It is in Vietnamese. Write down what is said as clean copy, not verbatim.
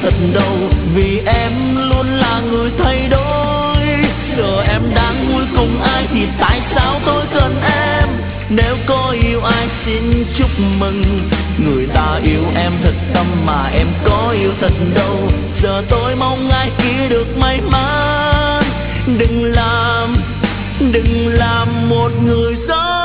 thật đâu, vì em luôn là người thay đổi. Giờ em đang vui cùng ai thì tại sao tôi cần em? Nếu có yêu ai xin chúc mừng, người ta yêu em thật tâm mà em có yêu thật đâu. Giờ tôi mong ai kia được may mắn, đừng làm một người dối.